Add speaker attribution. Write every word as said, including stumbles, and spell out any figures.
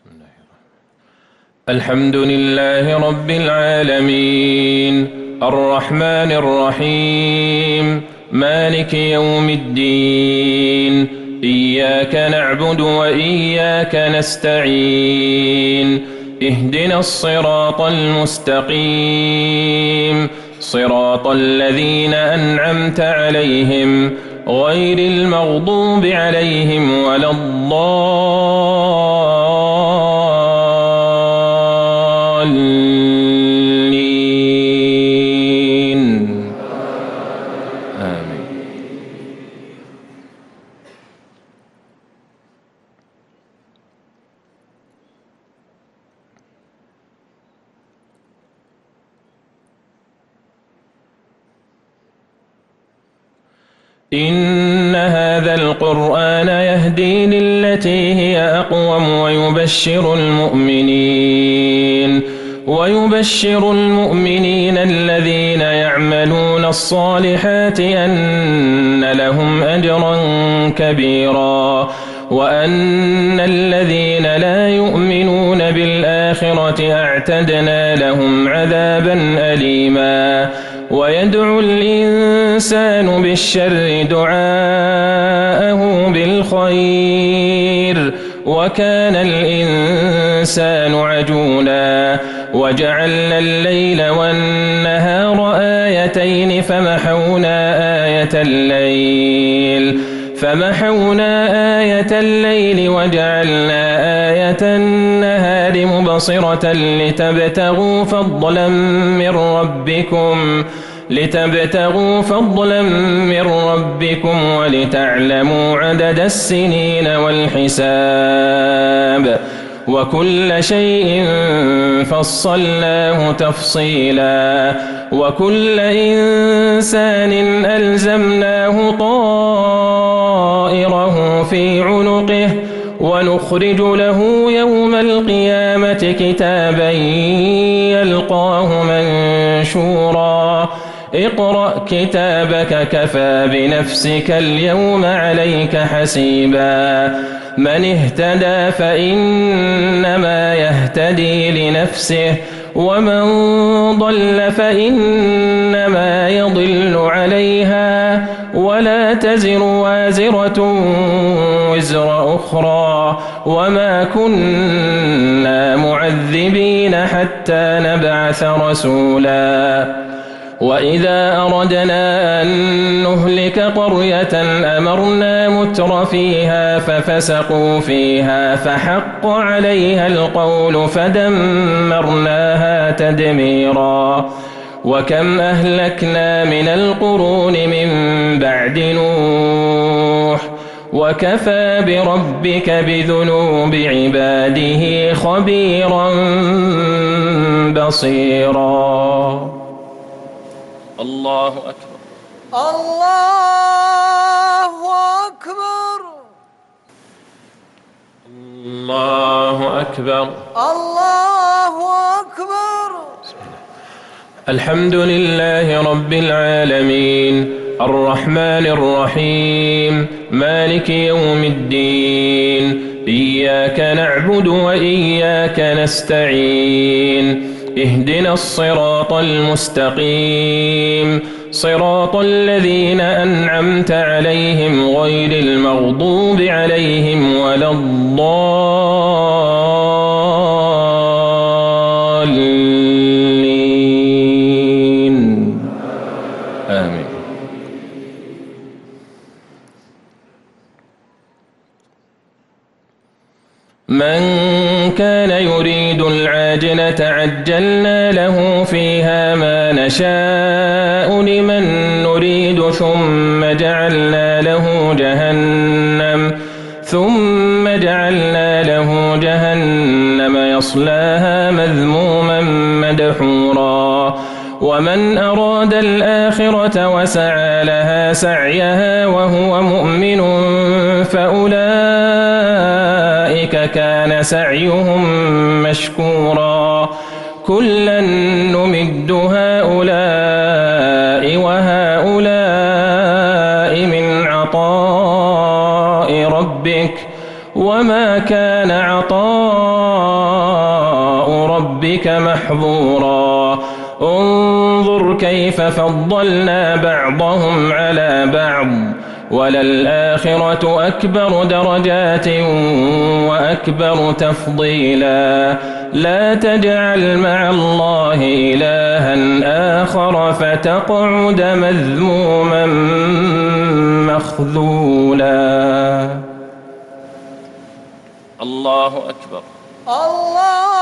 Speaker 1: الحمد لله رب العالمين الرحمن الرحيم مالك يوم الدين إياك نعبد وإياك نستعين اهدنا الصراط المستقيم صراط الذين أنعمت عليهم غير المغضوب عليهم ولا الضالين آمين. إن هذا القرآن يهدي للتي هي أقوم ويبشر المؤمنين ويبشر المؤمنين الذين يعملون الصالحات أن لهم أجرا كبيرا وأن الذين لا يؤمنون بالآخرة أعتدنا لهم عذابا أليما. ويدعو الإنسان بالشر دعاءه بالخير وكان الإنسان عجولا. وجعلنا الليل والنهار آيتين فمحونا آية الليل فمحونا آية الليل وجعلنا آية النهار مبصرة لتبتغوا فضلا من ربكم لتبتغوا فضلا من ربكم ولتعلموا عدد السنين والحساب وكل شيء فصلناه تفصيلا. وكل إنسان ألزمناه طائره في عنقه ونخرج له يوم القيامة كتابا يلقاه منشورا. اقرأ كتابك كفى بنفسك اليوم عليك حسيبا. من اهتدى فإنما يهتدي لنفسه ومن ضل فإنما يضل عليها ولا تزر وازرة وزر أخرى وما كنا معذبين حتى نبعث رسولا. وإذا أردنا أن نهلك قرية أمرنا متر فيها ففسقوا فيها فحق عليها القول فدمرناها تدميرا. وكم أهلكنا من القرون من بعد نوح وكفى بربك بذنوب عباده خبيرا بصيرا. الله أكبر
Speaker 2: الله أكبر
Speaker 1: الله أكبر
Speaker 2: الله أكبر.
Speaker 1: الحمد لله رب العالمين الرحمن الرحيم مالك يوم الدين إياك نعبد وإياك نستعين اهدنا الصراط المستقيم صراط الذين أنعمت عليهم غير المغضوب عليهم ولا الضالين آمين. من كان يريد العاجلة عجلنا له فيها ما نشاء لمن نريد ثم جعلنا له جهنم ثم جعلنا له جهنم يصلاها مذموما مدحورا. ومن أراد الآخرة وسعى لها سعيها وهو مؤمن فأولئك كان سعيهم مشكورا. كلا نمد هؤلاء وهؤلاء من عطاء ربك وما كان عطاء ربك محظورا انظر كيف فضلنا بعضهم على بعض وللآخرة أكبر درجات وأكبر تفضيلا لا تجعل مع الله إلها آخر فتقعد مذموما مخذولا. الله أكبر.
Speaker 2: الله